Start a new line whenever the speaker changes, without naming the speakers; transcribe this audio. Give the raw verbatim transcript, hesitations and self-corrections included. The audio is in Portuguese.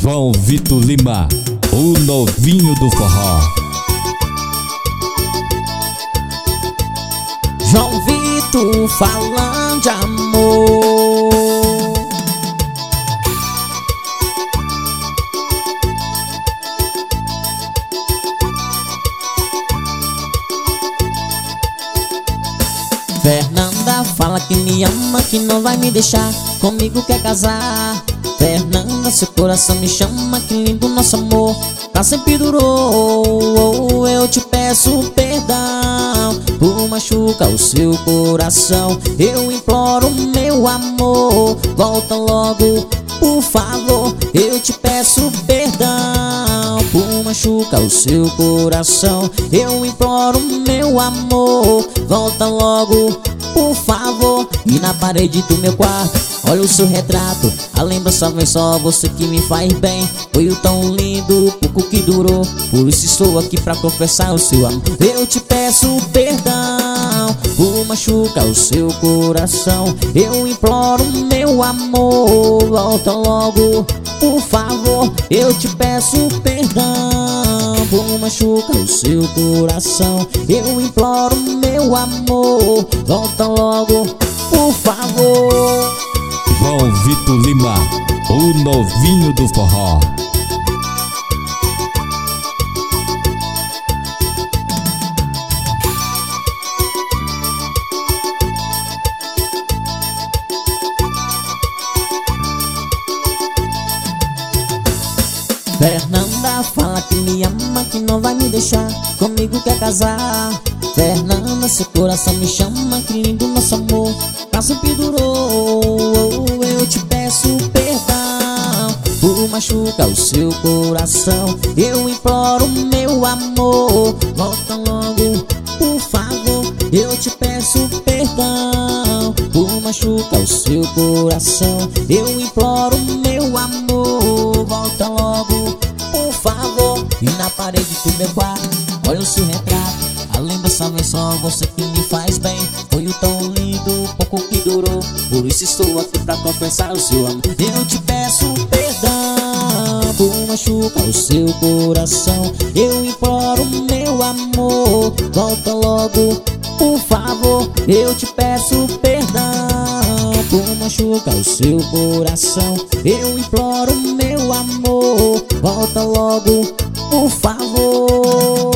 João Vitor Lima, o novinho do forró.
João Vitor falando de amor. Fernanda fala que me ama, que não vai me deixar, comigo quer casar. Fernanda, seu coração me chama, que lindo nosso amor, pra sempre durou. Eu te peço perdão por machucar o seu coração. Eu imploro meu amor, volta logo, por favor. Eu te peço perdão por machucar o seu coração. Eu imploro meu amor, volta logo, por favor. E na parede do meu quarto, olha o seu retrato, a lembrança vem só, você que me faz bem. Foi o tão lindo, o pouco que durou, por isso estou aqui pra confessar o seu amor. Eu te peço perdão por machucar o seu coração. Eu imploro meu amor, volta logo, por favor. Eu te peço perdão por machucar o seu coração. Eu imploro meu amor, volta logo, por favor.
João Vitor Lima, o novinho do forró.
Fernanda fala que me ama, que não vai me deixar, comigo quer casar. Fernanda, seu coração me chama, que lindo nosso amor, pra sempre durou. Eu te peço perdão por machucar o seu coração. Eu imploro meu amor, volta logo, por favor. Eu te peço perdão por machucar o seu coração. Eu imploro meu amor, volta logo, por favor. E na parede do meu quarto, olha o seu retrato, a lembrança vem só, você que me faz bem. Foi o tão lindo, pouco que durou, por isso estou aqui pra confessar o seu amor. Eu te peço perdão por machucar o seu coração. Eu imploro meu amor, volta logo, por favor. Eu te peço perdão por machucar o seu coração. Eu imploro meu amor, volta logo, por favor.